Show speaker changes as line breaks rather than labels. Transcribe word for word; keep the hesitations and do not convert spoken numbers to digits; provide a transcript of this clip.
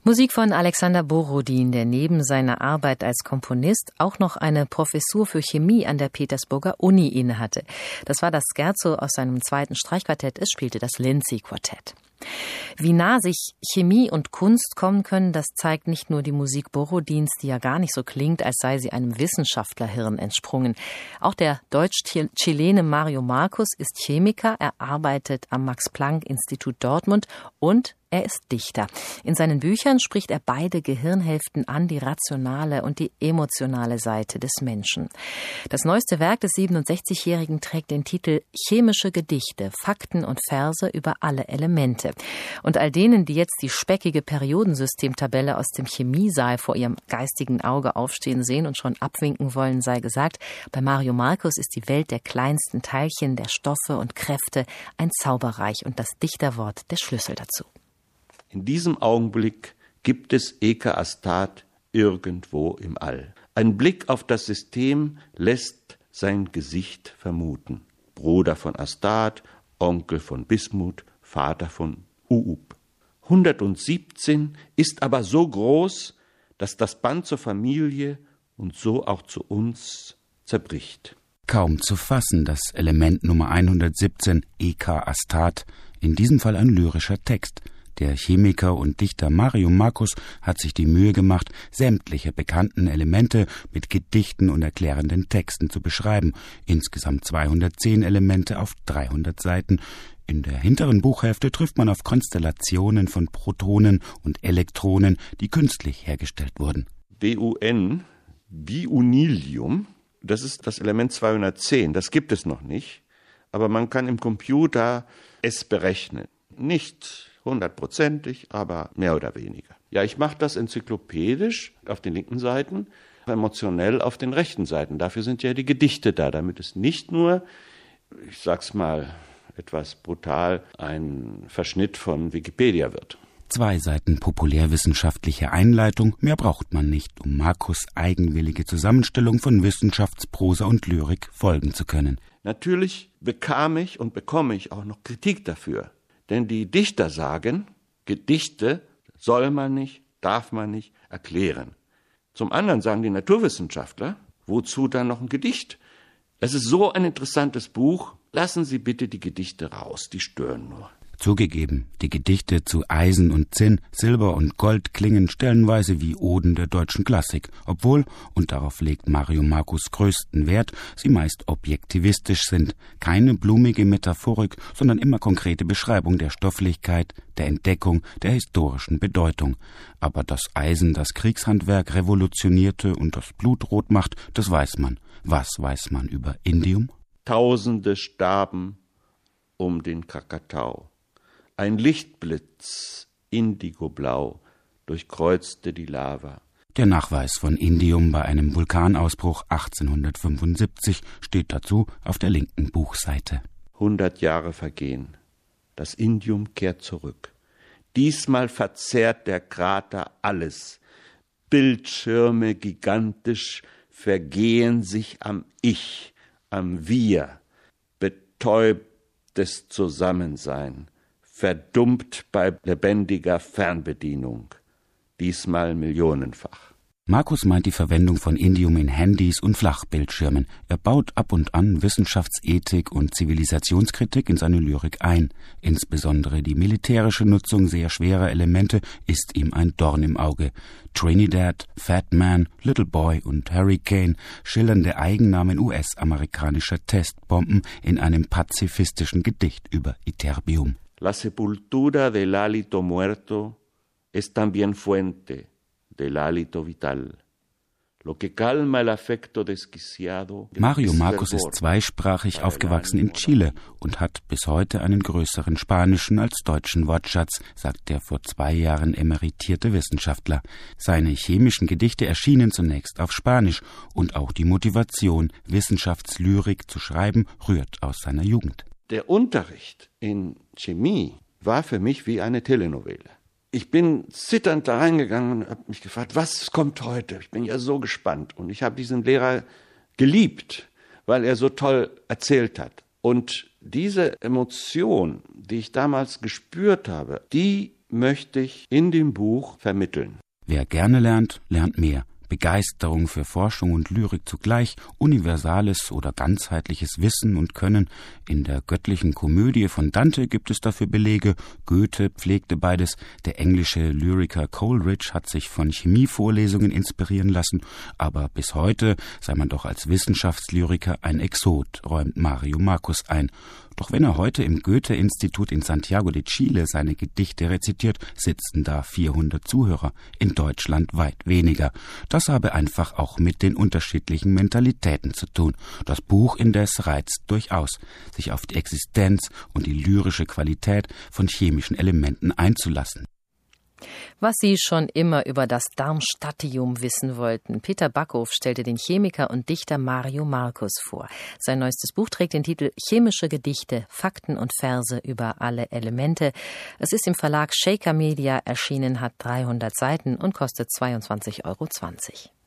Musik von Alexander Borodin, der neben seiner Arbeit als Komponist auch noch eine Professur für Chemie an der Petersburger Uni innehatte. Das war das Scherzo aus seinem zweiten Streichquartett, es spielte das Lindsay-Quartett. Wie nah sich Chemie und Kunst kommen können, das zeigt nicht nur die Musik Borodins, die ja gar nicht so klingt, als sei sie einem Wissenschaftlerhirn entsprungen. Auch der Deutsch-Chilene Mario Markus ist Chemiker, er arbeitet am Max-Planck-Institut Dortmund und er ist Dichter. In seinen Büchern spricht er beide Gehirnhälften an, die rationale und die emotionale Seite des Menschen. Das neueste Werk des siebenundsechzigjährigen trägt den Titel Chemische Gedichte, Fakten und Verse über alle Elemente. Und all denen, die jetzt die speckige Periodensystemtabelle aus dem Chemiesaal vor ihrem geistigen Auge aufstehen sehen und schon abwinken wollen, sei gesagt, bei Mario Markus ist die Welt der kleinsten Teilchen, der Stoffe und Kräfte ein Zauberreich und das Dichterwort der Schlüssel dazu.
In diesem Augenblick gibt es Eka Astat irgendwo im All. Ein Blick auf das System lässt sein Gesicht vermuten. Bruder von Astat, Onkel von Bismuth, Vater von Uup. hundertsiebzehn ist aber so groß, dass das Band zur Familie und so auch zu uns zerbricht.
Kaum zu fassen, das Element Nummer hundertsiebzehn, Eka Astat, in diesem Fall ein lyrischer Text. Der Chemiker und Dichter Mario Markus hat sich die Mühe gemacht, sämtliche bekannten Elemente mit Gedichten und erklärenden Texten zu beschreiben. Insgesamt zweihundertzehn Elemente auf dreihundert Seiten. In der hinteren Buchhälfte trifft man auf Konstellationen von Protonen und Elektronen, die künstlich hergestellt wurden.
B U N, Biunilium, das ist das Element zweihundertzehn, das gibt es noch nicht, aber man kann im Computer es berechnen. Nicht hundertprozentig, aber mehr oder weniger. Ja, ich mache das enzyklopädisch auf den linken Seiten, emotionell auf den rechten Seiten. Dafür sind ja die Gedichte da, damit es nicht nur, ich sag's mal etwas brutal, ein Verschnitt von Wikipedia wird.
Zwei Seiten populärwissenschaftliche Einleitung, mehr braucht man nicht, um Markus' eigenwillige Zusammenstellung von Wissenschaftsprosa und Lyrik folgen zu können.
Natürlich bekam ich und bekomme ich auch noch Kritik dafür. Denn die Dichter sagen, Gedichte soll man nicht, darf man nicht erklären. Zum anderen sagen die Naturwissenschaftler, wozu dann noch ein Gedicht? Es ist so ein interessantes Buch, lassen Sie bitte die Gedichte raus, die stören nur.
Zugegeben, die Gedichte zu Eisen und Zinn, Silber und Gold klingen stellenweise wie Oden der deutschen Klassik, obwohl, und darauf legt Mario Markus größten Wert, sie meist objektivistisch sind, keine blumige Metaphorik, sondern immer konkrete Beschreibung der Stofflichkeit, der Entdeckung, der historischen Bedeutung. Aber dass Eisen das Kriegshandwerk revolutionierte und das Blut rot macht, das weiß man. Was weiß man über Indium?
Tausende starben um den Krakatau. Ein Lichtblitz, indigoblau, durchkreuzte die Lava.
Der Nachweis von Indium bei einem Vulkanausbruch achtzehnhundertfünfundsiebzig steht dazu auf der linken Buchseite.
Hundert Jahre vergehen. Das Indium kehrt zurück. Diesmal verzehrt der Krater alles. Bildschirme gigantisch vergehen sich am Ich, am Wir, betäubtes Zusammensein. Verdummt bei lebendiger Fernbedienung, diesmal millionenfach.
Markus meint die Verwendung von Indium in Handys und Flachbildschirmen. Er baut ab und an Wissenschaftsethik und Zivilisationskritik in seine Lyrik ein. Insbesondere die militärische Nutzung sehr schwerer Elemente ist ihm ein Dorn im Auge. Trinidad, Fat Man, Little Boy und Hurricane, schillernde Eigennamen U S-amerikanischer Testbomben in einem pazifistischen Gedicht über Iterbium.
La sepultura del hálito muerto es también fuente del hálito vital. Lo que calma el afecto desquiciado.
Mario Markus ist zweisprachig aufgewachsen in Chile und hat bis heute einen größeren spanischen als deutschen Wortschatz, sagt der vor zwei Jahren emeritierte Wissenschaftler. Seine chemischen Gedichte erschienen zunächst auf Spanisch und auch die Motivation, Wissenschaftslyrik zu schreiben, rührt aus seiner Jugend.
Der Unterricht in Chemie war für mich wie eine Telenovelle. Ich bin zitternd da reingegangen und habe mich gefragt, was kommt heute? Ich bin ja so gespannt. Und ich habe diesen Lehrer geliebt, weil er so toll erzählt hat. Und diese Emotion, die ich damals gespürt habe, die möchte ich in dem Buch vermitteln.
Wer gerne lernt, lernt mehr. Begeisterung für Forschung und Lyrik zugleich, universales oder ganzheitliches Wissen und Können. In der göttlichen Komödie von Dante gibt es dafür Belege. Goethe pflegte beides. Der englische Lyriker Coleridge hat sich von Chemievorlesungen inspirieren lassen. Aber bis heute sei man doch als Wissenschaftslyriker ein Exot, räumt Mario Markus ein. Doch wenn er heute im Goethe-Institut in Santiago de Chile seine Gedichte rezitiert, sitzen da vierhundert Zuhörer, in Deutschland weit weniger. Das habe einfach auch mit den unterschiedlichen Mentalitäten zu tun. Das Buch indes reizt durchaus, sich auf die Existenz und die lyrische Qualität von chemischen Elementen einzulassen.
Was Sie schon immer über das Darmstadtium wissen wollten. Peter Backhof stellte den Chemiker und Dichter Mario Markus vor. Sein neuestes Buch trägt den Titel Chemische Gedichte, Fakten und Verse über alle Elemente. Es ist im Verlag Shaker Media erschienen, hat dreihundert Seiten und kostet zweiundzwanzig Euro zwanzig.